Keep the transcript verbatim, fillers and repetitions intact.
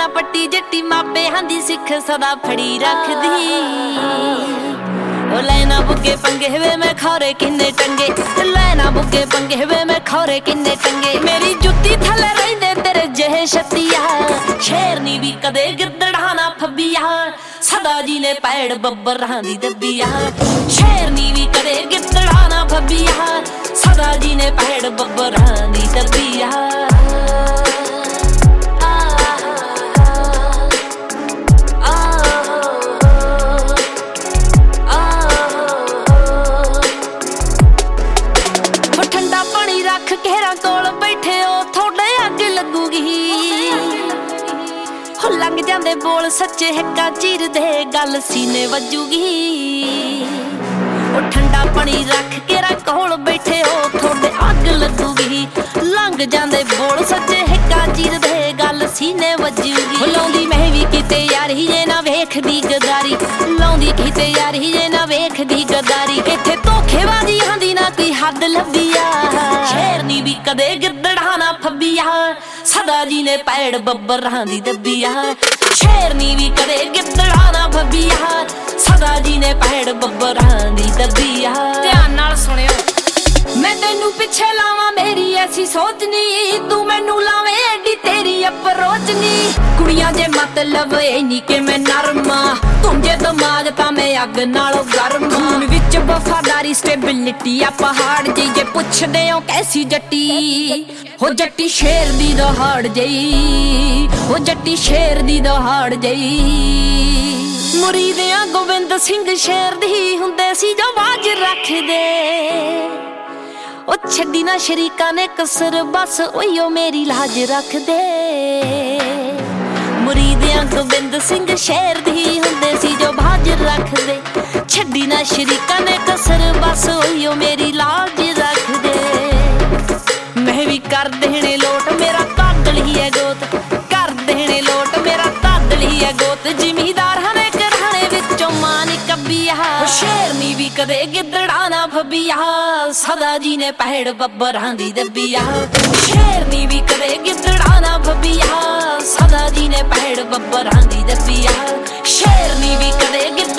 ਨਾ ਪੱਟੀ ਜੱਟੀ ਮਾਪੇ ਹਾਂਦੀ ਸਿੱਖ ਸਦਾ ਫੜੀ ਰੱਖਦੀ ओ लैना बुगे पंगे वे मैं खौरे किन्ने टंगे लैना बुगे पंगे वे मैं खौरे किन्ने टंगे मेरी जुत्ती थले रहिंदे तेरे जेहे छत्तिया शेरनी भी कदे गिरदड़ा ना फब्बिया सदा जी ने पैड़ बब्बर दी दब्बिया शेरनी भी कदे गिरदड़ा ना फब्बिया सदा जी ने पैड़ बब्बर दी दब्बिया लंघ जांदे बोल सच्चे हिक्का चीर दे गल सीने वजूगी ओ ठंडा पानी रख के रा कोल बैठे हो थोड़े अग लगूगी लंघ जांदे बोल सच्चे हिक्का चीर दे गल सीने वजूगी लाउंदी मैं भी किते यार ही जे ना वेखदी गदारी लाउंदी किते यार ही जे ना वेखदी गदारी इत्थे धोखेबाजी हांदी ना कोई हद लब्बिया शेरनी भी कदे गिरदड़ा ना फब्बिया सदा जी ने पैड़ बब्बर दी दब्बिया शेरनी भी कदे गिरदड़ा ना फब्बिया सदा जी ने पैड़ बब्बर दी दब्बिया ध्यान नाल सुनियो मैं तेनू पिछे लावां मेरी ऐसी सोच नी तू मैनू लावे एडी तेरी अप्रोच नी कुड़ियां जे मतलब ए नी के मैं नरमा तुझे दिमाग ता मैं अग नालों गर्म खून विच वफादारी स्टेबिलिटी आ पहाड़ जी जे पुछदे हो कैसी जट्टी हो जट्टी शेर दी दहाड़ जई हो जट्टी शेर दी दहाड़ जई मुरीदियां गोविंद सिंह शेर दी हुंदे सी जो बाज रखदे ओ छड्डी ना शरीका ने कसर बस ओयो मेरी लाज रख दे मुरीदियां गोविंद सिंह शेर दी हुंदे सी जो बाज रख दे छड्डी ना शरीका ने कसर बस ओयो मेरी लाज रख दे मैं भी कर देने लोट मेरा तादल ही है गोत कर देने लोट मेरा तादल ही है गोत जिमीदार हने घराने विचों मां कब्बिया शेरनी भी कदे गिरदड़ा ना फब्बिया सदा जी ने पैड़ बब्बर दी दब्बिया शेरनी भी कदे गिरदड़ा ना फब्बिया सदा जी ने पैड़ बब्बर दी दब्बिया शेरनी भी कदे